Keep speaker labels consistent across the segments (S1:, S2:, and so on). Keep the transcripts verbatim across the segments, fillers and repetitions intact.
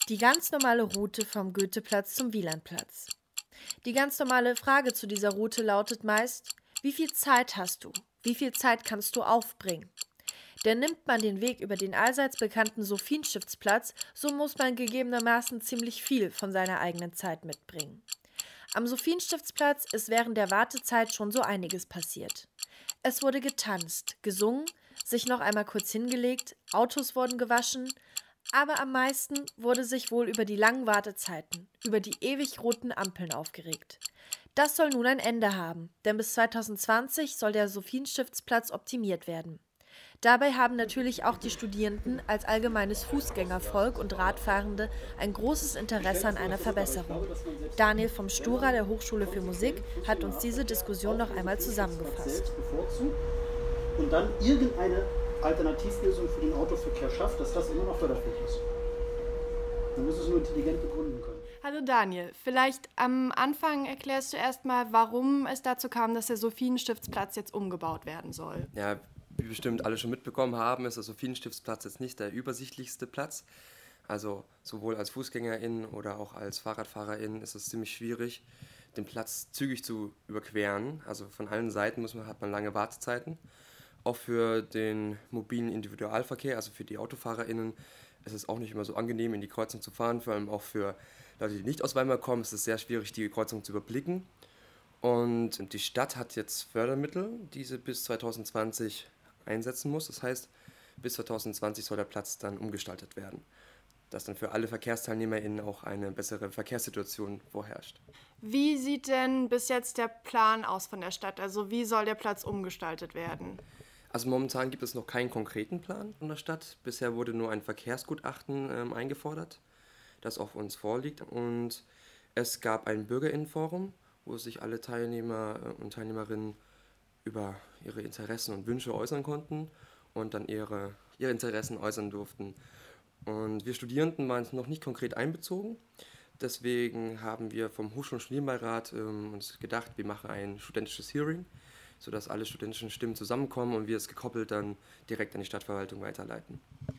S1: Die ganz normale Route vom Goetheplatz zum Wielandplatz. Die ganz normale Frage zu dieser Route lautet meist: Wie viel Zeit hast du? Wie viel Zeit kannst du aufbringen? Denn nimmt man den Weg über den allseits bekannten Sophienstiftsplatz, so muss man gegebenermaßen ziemlich viel von seiner eigenen Zeit mitbringen. Am Sophienstiftsplatz ist während der Wartezeit schon so einiges passiert. Es wurde getanzt, gesungen, sich noch einmal kurz hingelegt, Autos wurden gewaschen, aber am meisten wurde sich wohl über die langen Wartezeiten, über die ewig roten Ampeln aufgeregt. Das soll nun ein Ende haben, denn bis zweitausendzwanzig soll der Sophienstiftsplatz optimiert werden. Dabei haben natürlich auch die Studierenden als allgemeines Fußgängervolk und Radfahrende ein großes Interesse an einer Verbesserung. Daniel vom Stura der Hochschule für Musik hat uns diese Diskussion noch einmal zusammengefasst.
S2: Und dann irgendeine Alternativlösung für den Autoverkehr schafft, dass das immer noch förderfähig ist. Man muss es nur intelligent begründen können.
S3: Hallo Daniel, vielleicht am Anfang erklärst du erstmal, warum es dazu kam, dass der Sophienstiftsplatz jetzt umgebaut werden soll.
S4: Ja, wie bestimmt alle schon mitbekommen haben, ist der Sophienstiftsplatz jetzt nicht der übersichtlichste Platz. Also sowohl als FußgängerInnen oder auch als FahrradfahrerInnen ist es ziemlich schwierig, den Platz zügig zu überqueren. Also von allen Seiten muss man, hat man lange Wartezeiten. Auch für den mobilen Individualverkehr, also für die AutofahrerInnen, ist es auch nicht immer so angenehm, in die Kreuzung zu fahren. Vor allem auch für Leute, die nicht aus Weimar kommen, ist es sehr schwierig, die Kreuzung zu überblicken. Und die Stadt hat jetzt Fördermittel, die sie bis zweitausendzwanzig einsetzen muss. Das heißt, bis zweitausendzwanzig soll der Platz dann umgestaltet werden, dass dann für alle VerkehrsteilnehmerInnen auch eine bessere Verkehrssituation vorherrscht.
S3: Wie sieht denn bis jetzt der Plan aus von der Stadt? Also wie soll der Platz umgestaltet werden?
S4: Also momentan gibt es noch keinen konkreten Plan von der Stadt. Bisher wurde nur ein Verkehrsgutachten ähm, eingefordert, das auf uns vorliegt. Und es gab ein Bürgerinnenforum, wo sich alle Teilnehmer und Teilnehmerinnen über ihre Interessen und Wünsche äußern konnten und dann ihre, ihre Interessen äußern durften. Und wir Studierenden waren noch nicht konkret einbezogen. Deswegen haben wir vom Hochschul- und Studienbeirat ähm, uns gedacht, wir machen ein studentisches Hearing, sodass alle studentischen Stimmen zusammenkommen und wir es gekoppelt dann direkt an die Stadtverwaltung weiterleiten.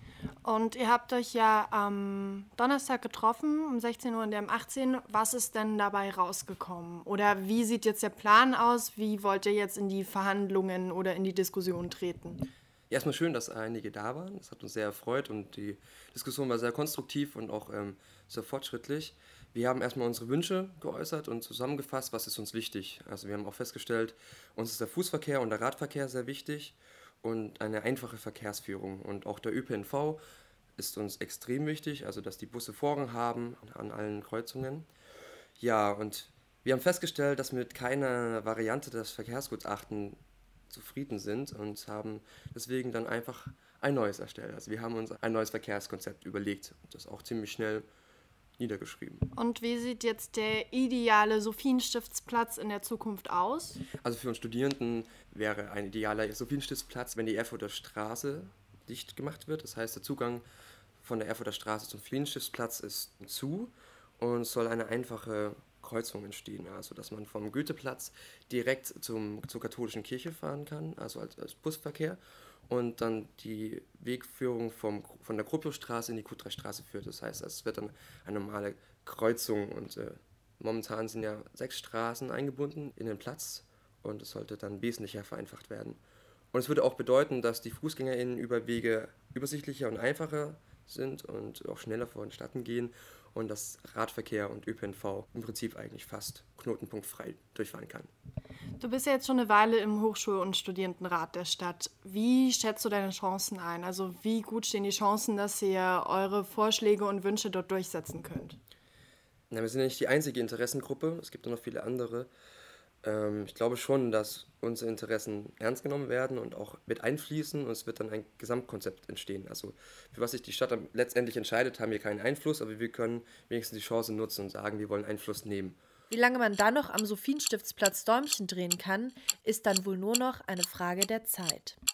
S3: Und ihr habt euch ja am Donnerstag getroffen, um sechzehn Uhr und um achtzehn Uhr. Was ist denn dabei rausgekommen? Oder wie sieht jetzt der Plan aus? Wie wollt ihr jetzt in die Verhandlungen oder in die Diskussion treten?
S4: Ja, erstmal schön, dass einige da waren. Das hat uns sehr erfreut und die Diskussion war sehr konstruktiv und auch ähm, sehr fortschrittlich. Wir haben erstmal unsere Wünsche geäußert und zusammengefasst, was ist uns wichtig. Also wir haben auch festgestellt, uns ist der Fußverkehr und der Radverkehr sehr wichtig und eine einfache Verkehrsführung. Und auch der Ö P N V ist uns extrem wichtig, also dass die Busse Vorrang haben an allen Kreuzungen. Ja, und wir haben festgestellt, dass wir mit keiner Variante des Verkehrsgutachtens zufrieden sind und haben deswegen dann einfach ein neues erstellt. Also wir haben uns ein neues Verkehrskonzept überlegt und das auch ziemlich schnell niedergeschrieben.
S3: Und wie sieht jetzt der ideale Sophienstiftsplatz in der Zukunft aus?
S4: Also für uns Studierenden wäre ein idealer Sophienstiftsplatz, wenn die Erfurter Straße dicht gemacht wird. Das heißt, der Zugang von der Erfurter Straße zum Sophienstiftsplatz ist zu und es soll eine einfache Kreuzung entstehen, also dass man vom Goetheplatz direkt zum, zur katholischen Kirche fahren kann, also als, als Busverkehr und dann die Wegführung vom, von der Gropiusstraße in die Kutreichstraße führt. Das heißt, es wird dann eine normale Kreuzung und äh, momentan sind ja sechs Straßen eingebunden in den Platz und es sollte dann wesentlich vereinfacht werden. Und es würde auch bedeuten, dass die FußgängerInnen über Wege übersichtlicher und einfacher sind und auch schneller vonstatten gehen und dass Radverkehr und Ö P N V im Prinzip eigentlich fast knotenpunktfrei durchfahren kann.
S3: Du bist ja jetzt schon eine Weile im Hochschul- und Studierendenrat der Stadt. Wie schätzt du deine Chancen ein? Also wie gut stehen die Chancen, dass ihr eure Vorschläge und Wünsche dort durchsetzen könnt?
S4: Na, wir sind ja nicht die einzige Interessengruppe, es gibt auch noch viele andere. Ähm, ich glaube schon, dass unsere Interessen ernst genommen werden und auch mit einfließen und es wird dann ein Gesamtkonzept entstehen. Also für was sich die Stadt letztendlich entscheidet, haben wir keinen Einfluss, aber wir können wenigstens die Chance nutzen und sagen, wir wollen Einfluss nehmen.
S1: Wie lange man dann noch am Sophienstiftsplatz Däumchen drehen kann, ist dann wohl nur noch eine Frage der Zeit.